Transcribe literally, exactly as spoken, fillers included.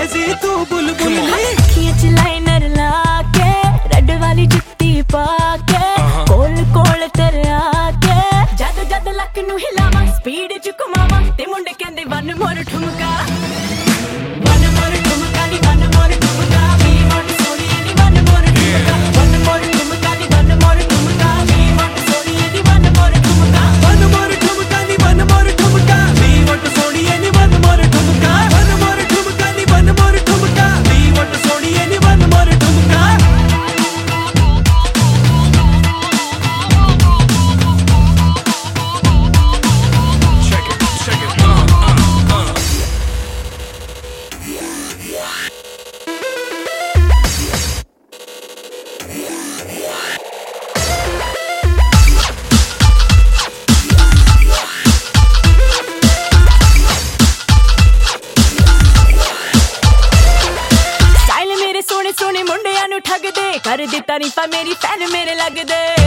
सी तू बुलबुल अखियां च लाइनर लाके रेड वाली जुत्ती पाके कोल कोल तेरे आके जद जद लक नू हिलावा स्पीड च घुमावा ते मुंडे कहंदे वन मोर ठुमका वन मोर ठुमका नी वन मोर ठुमका वी वांट सोनी नी वन मोर ठुमका वन मोर ठुमका नी वन मोर ठुमका वी वांट सोनी नी वन मोर ठुमका वन मोर ठुमका नी वन मोर ठुमका वी वांट सोनी नी वन मोर ठुमका वन मोर ठुमका नी वन मोर ठुमका वी वांट सोनी नी वन मोर ठुमका check it check it uh uh uh style मेरे सोने सोने मुंडियां नु ठग दे कर दी तारीफा मेरी फैन मेरे लगदे